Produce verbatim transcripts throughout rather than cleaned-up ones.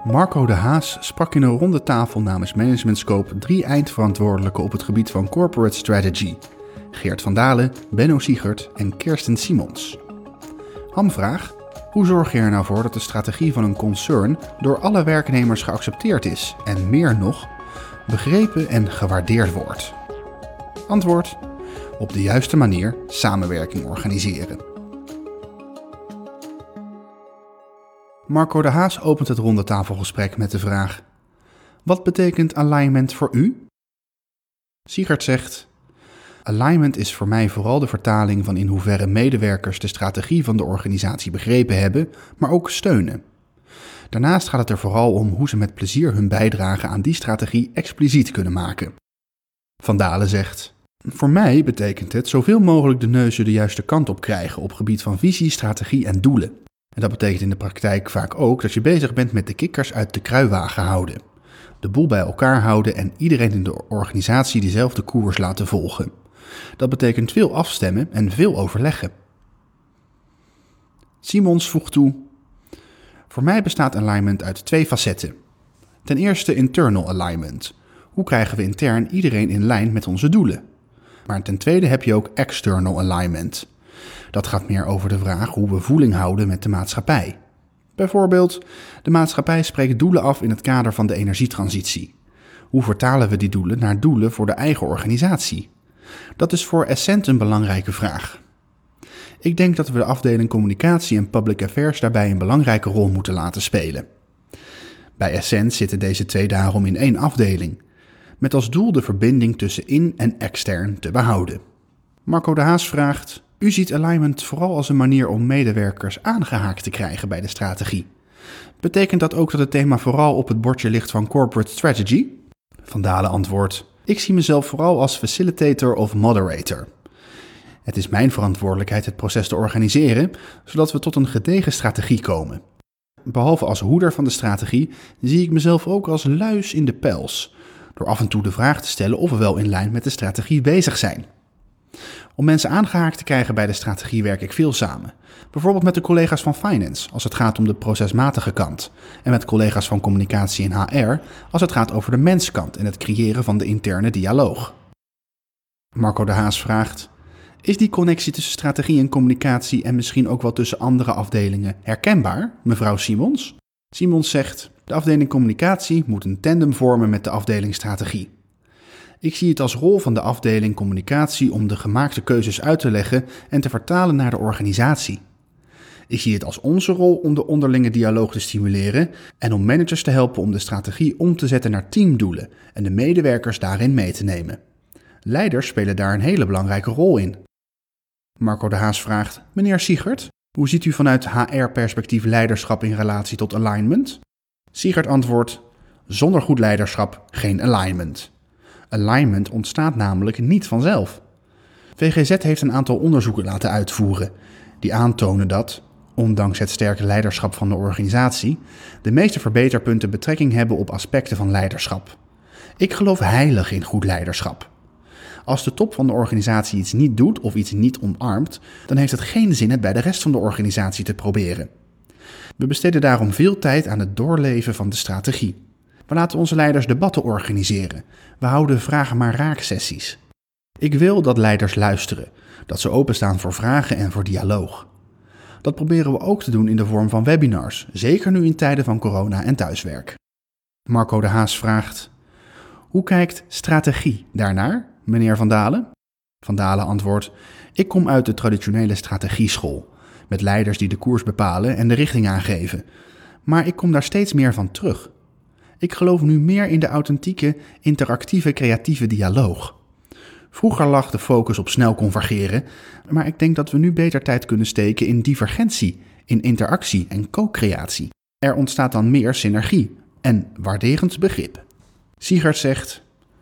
Marco de Haas sprak in een ronde tafel namens Management Scope drie eindverantwoordelijken op het gebied van corporate strategy. Geert van Dalen, Benno Siegert en Kirsten Simons. Hamvraag: hoe zorg je er nou voor dat de strategie van een concern door alle werknemers geaccepteerd is en meer nog, begrepen en gewaardeerd wordt? Antwoord: op de juiste manier samenwerking organiseren. Marco de Haas opent het rondetafelgesprek met de vraag: wat betekent alignment voor u? Siegert zegt: alignment is voor mij vooral de vertaling van in hoeverre medewerkers de strategie van de organisatie begrepen hebben, maar ook steunen. Daarnaast gaat het er vooral om hoe ze met plezier hun bijdrage aan die strategie expliciet kunnen maken. Van Dalen zegt: voor mij betekent het zoveel mogelijk de neuzen de juiste kant op krijgen op gebied van visie, strategie en doelen. En dat betekent in de praktijk vaak ook dat je bezig bent met de kikkers uit de kruiwagen houden. De boel bij elkaar houden en iedereen in de organisatie diezelfde koers laten volgen. Dat betekent veel afstemmen en veel overleggen. Simons voegt toe: voor mij bestaat alignment uit twee facetten. Ten eerste internal alignment. Hoe krijgen we intern iedereen in lijn met onze doelen? Maar ten tweede heb je ook external alignment. Dat gaat meer over de vraag hoe we voeling houden met de maatschappij. Bijvoorbeeld, de maatschappij spreekt doelen af in het kader van de energietransitie. Hoe vertalen we die doelen naar doelen voor de eigen organisatie? Dat is voor Essent een belangrijke vraag. Ik denk dat we de afdeling communicatie en public affairs daarbij een belangrijke rol moeten laten spelen. Bij Essent zitten deze twee daarom in één afdeling, met als doel de verbinding tussen in- en extern te behouden. Marco de Haas vraagt: u ziet alignment vooral als een manier om medewerkers aangehaakt te krijgen bij de strategie. Betekent dat ook dat het thema vooral op het bordje ligt van corporate strategy? Van Dalen antwoordt: ik zie mezelf vooral als facilitator of moderator. Het is mijn verantwoordelijkheid het proces te organiseren, zodat we tot een gedegen strategie komen. Behalve als hoeder van de strategie zie ik mezelf ook als luis in de pels, door af en toe de vraag te stellen of we wel in lijn met de strategie bezig zijn. Om mensen aangehaakt te krijgen bij de strategie werk ik veel samen. Bijvoorbeeld met de collega's van Finance als het gaat om de procesmatige kant. En met collega's van communicatie en H R als het gaat over de menskant en het creëren van de interne dialoog. Marco de Haas vraagt: is die connectie tussen strategie en communicatie en misschien ook wel tussen andere afdelingen herkenbaar, mevrouw Simons? Simons zegt: de afdeling communicatie moet een tandem vormen met de afdeling strategie. Ik zie het als rol van de afdeling communicatie om de gemaakte keuzes uit te leggen en te vertalen naar de organisatie. Ik zie het als onze rol om de onderlinge dialoog te stimuleren en om managers te helpen om de strategie om te zetten naar teamdoelen en de medewerkers daarin mee te nemen. Leiders spelen daar een hele belangrijke rol in. Marco de Haas vraagt: meneer Siegert, hoe ziet u vanuit H R-perspectief leiderschap in relatie tot alignment? Siegert antwoordt: zonder goed leiderschap geen alignment. Alignment ontstaat namelijk niet vanzelf. V G Z heeft een aantal onderzoeken laten uitvoeren die aantonen dat, ondanks het sterke leiderschap van de organisatie, de meeste verbeterpunten betrekking hebben op aspecten van leiderschap. Ik geloof heilig in goed leiderschap. Als de top van de organisatie iets niet doet of iets niet omarmt, dan heeft het geen zin het bij de rest van de organisatie te proberen. We besteden daarom veel tijd aan het doorleven van de strategie. We laten onze leiders debatten organiseren. We houden vragen maar raak sessies. Ik wil dat leiders luisteren, dat ze openstaan voor vragen en voor dialoog. Dat proberen we ook te doen in de vorm van webinars, zeker nu in tijden van corona en thuiswerk. Marco de Haas vraagt: hoe kijkt strategie daarnaar, meneer Van Dalen? Van Dalen antwoordt: ik kom uit de traditionele strategieschool, met leiders die de koers bepalen en de richting aangeven. Maar ik kom daar steeds meer van terug. Ik geloof nu meer in de authentieke, interactieve, creatieve dialoog. Vroeger lag de focus op snel convergeren, maar ik denk dat we nu beter tijd kunnen steken in divergentie, in interactie en co-creatie. Er ontstaat dan meer synergie en waarderend begrip. Siegert zegt: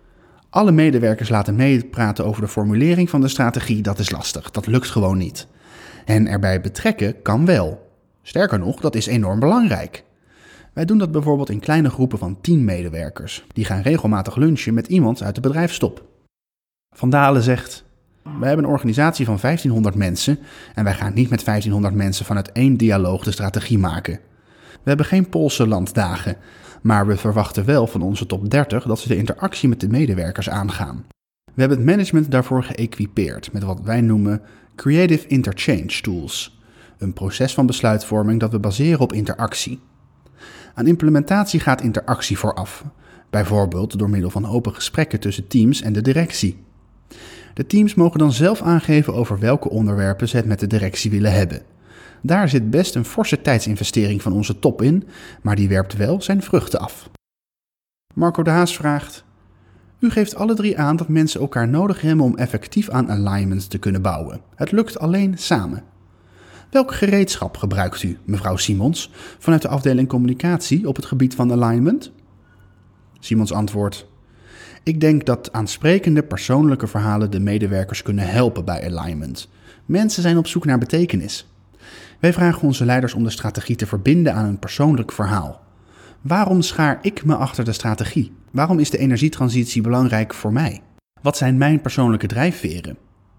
alle medewerkers laten meepraten over de formulering van de strategie, dat is lastig, dat lukt gewoon niet. En erbij betrekken kan wel. Sterker nog, dat is enorm belangrijk. Wij doen dat bijvoorbeeld in kleine groepen van tien medewerkers. Die gaan regelmatig lunchen met iemand uit de bedrijfstop. Van Dalen zegt: wij hebben een organisatie van vijftienhonderd mensen en wij gaan niet met vijftienhonderd mensen vanuit één dialoog de strategie maken. We hebben geen Poolse landdagen, maar we verwachten wel van onze top dertig dat ze de interactie met de medewerkers aangaan. We hebben het management daarvoor geëquipeerd met wat wij noemen Creative Interchange Tools, een proces van besluitvorming dat we baseren op interactie. Aan implementatie gaat interactie vooraf, bijvoorbeeld door middel van open gesprekken tussen teams en de directie. De teams mogen dan zelf aangeven over welke onderwerpen ze het met de directie willen hebben. Daar zit best een forse tijdsinvestering van onze top in, maar die werpt wel zijn vruchten af. Marco de Haas vraagt: U geeft alle drie aan dat mensen elkaar nodig hebben om effectief aan alignment te kunnen bouwen. Het lukt alleen samen. Welk gereedschap gebruikt u, mevrouw Simons, vanuit de afdeling communicatie op het gebied van alignment? Simons antwoordt: Ik denk dat aansprekende persoonlijke verhalen de medewerkers kunnen helpen bij alignment. Mensen zijn op zoek naar betekenis. Wij vragen onze leiders om de strategie te verbinden aan een persoonlijk verhaal. Waarom schaar ik me achter de strategie? Waarom is de energietransitie belangrijk voor mij? Wat zijn mijn persoonlijke drijfveren?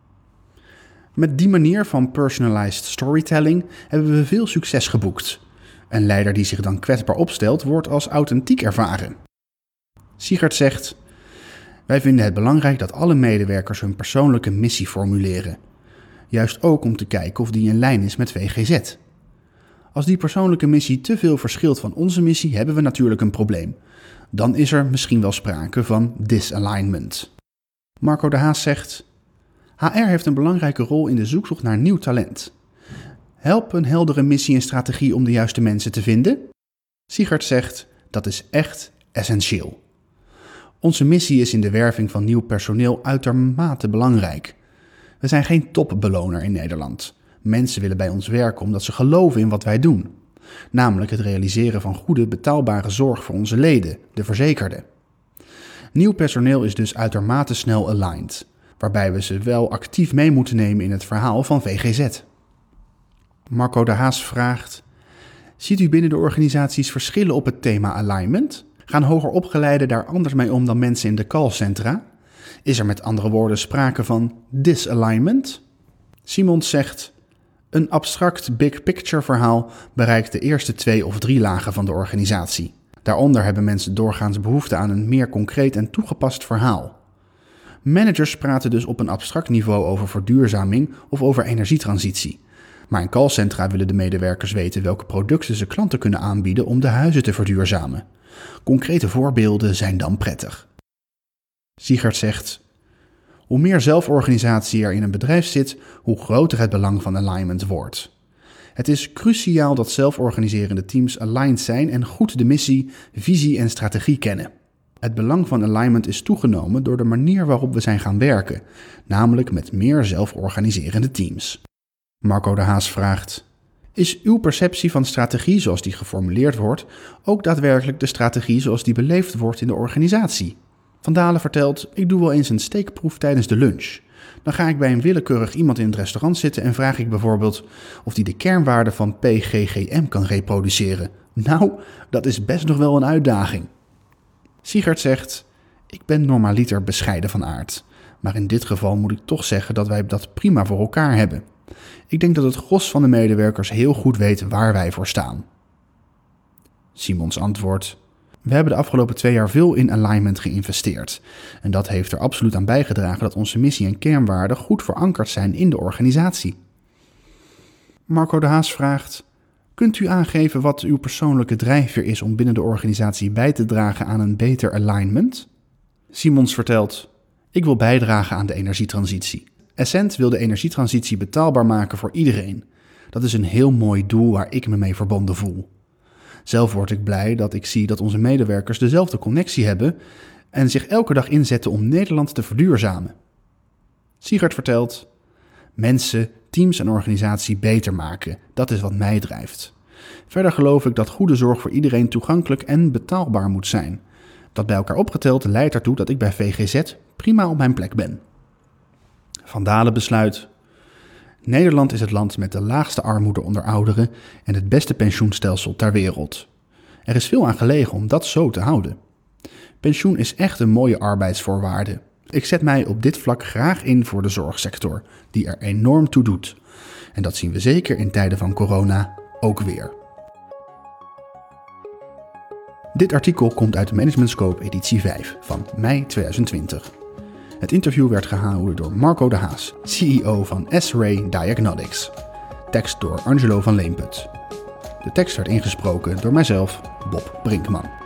Met die manier van personalized storytelling hebben we veel succes geboekt. Een leider die zich dan kwetsbaar opstelt, wordt als authentiek ervaren. Sigert zegt: Wij vinden het belangrijk dat alle medewerkers hun persoonlijke missie formuleren. Juist ook om te kijken of die in lijn is met V G Z. Als die persoonlijke missie te veel verschilt van onze missie, hebben we natuurlijk een probleem. Dan is er misschien wel sprake van disalignment. Marco de Haas zegt: H R heeft een belangrijke rol in de zoektocht naar nieuw talent. Help een heldere missie en strategie om de juiste mensen te vinden? Sigert zegt: Dat is echt essentieel. Onze missie is in de werving van nieuw personeel uitermate belangrijk. We zijn geen topbeloner in Nederland. Mensen willen bij ons werken omdat ze geloven in wat wij doen. Namelijk het realiseren van goede, betaalbare zorg voor onze leden, de verzekerden. Nieuw personeel is dus uitermate snel aligned, waarbij we ze wel actief mee moeten nemen in het verhaal van V G Z. Marco de Haas vraagt: Ziet u binnen de organisaties verschillen op het thema alignment? Gaan hoger opgeleiden daar anders mee om dan mensen in de callcentra? Is er met andere woorden sprake van disalignment? Simons zegt: Een abstract big picture verhaal bereikt de eerste twee of drie lagen van de organisatie. Daaronder hebben mensen doorgaans behoefte aan een meer concreet en toegepast verhaal. Managers praten dus op een abstract niveau over verduurzaming of over energietransitie. Maar in callcentra willen de medewerkers weten welke producten ze klanten kunnen aanbieden om de huizen te verduurzamen. Concrete voorbeelden zijn dan prettig. Sigert zegt: Hoe meer zelforganisatie er in een bedrijf zit, hoe groter het belang van alignment wordt. Het is cruciaal dat zelforganiserende teams aligned zijn en goed de missie, visie en strategie kennen. Het belang van alignment is toegenomen door de manier waarop we zijn gaan werken, namelijk met meer zelforganiserende teams. Marco de Haas vraagt: Is uw perceptie van strategie zoals die geformuleerd wordt ook daadwerkelijk de strategie zoals die beleefd wordt in de organisatie? Van Dalen vertelt: Ik doe wel eens een steekproef tijdens de lunch. Dan ga ik bij een willekeurig iemand in het restaurant zitten en vraag ik bijvoorbeeld of die de kernwaarde van P G G M kan reproduceren. Nou, dat is best nog wel een uitdaging. Sigert zegt: Ik ben normaliter bescheiden van aard. Maar in dit geval moet ik toch zeggen dat wij dat prima voor elkaar hebben. Ik denk dat het gros van de medewerkers heel goed weet waar wij voor staan. Simons antwoordt: We hebben de afgelopen twee jaar veel in alignment geïnvesteerd. En dat heeft er absoluut aan bijgedragen dat onze missie en kernwaarden goed verankerd zijn in de organisatie. Marco de Haas vraagt: Kunt u aangeven wat uw persoonlijke drijfveer is om binnen de organisatie bij te dragen aan een beter alignment? Simons vertelt: Ik wil bijdragen aan de energietransitie. Essent wil de energietransitie betaalbaar maken voor iedereen. Dat is een heel mooi doel waar ik me mee verbonden voel. Zelf word ik blij dat ik zie dat onze medewerkers dezelfde connectie hebben en zich elke dag inzetten om Nederland te verduurzamen. Sigert vertelt: Mensen, teams en organisatie beter maken, dat is wat mij drijft. Verder geloof ik dat goede zorg voor iedereen toegankelijk en betaalbaar moet zijn. Dat bij elkaar opgeteld leidt ertoe dat ik bij V G Z prima op mijn plek ben. Van Dalen besluit: Nederland is het land met de laagste armoede onder ouderen en het beste pensioenstelsel ter wereld. Er is veel aan gelegen om dat zo te houden. Pensioen is echt een mooie arbeidsvoorwaarde. Ik zet mij op dit vlak graag in voor de zorgsector, die er enorm toe doet. En dat zien we zeker in tijden van corona ook weer. Dit artikel komt uit de Management Scope editie vijf van mei tweeduizend twintig. Het interview werd gehouden door Marco de Haas, C E O van S-Ray Diagnostics. Tekst door Angelo van Leemput. De tekst werd ingesproken door mijzelf, Bob Brinkman.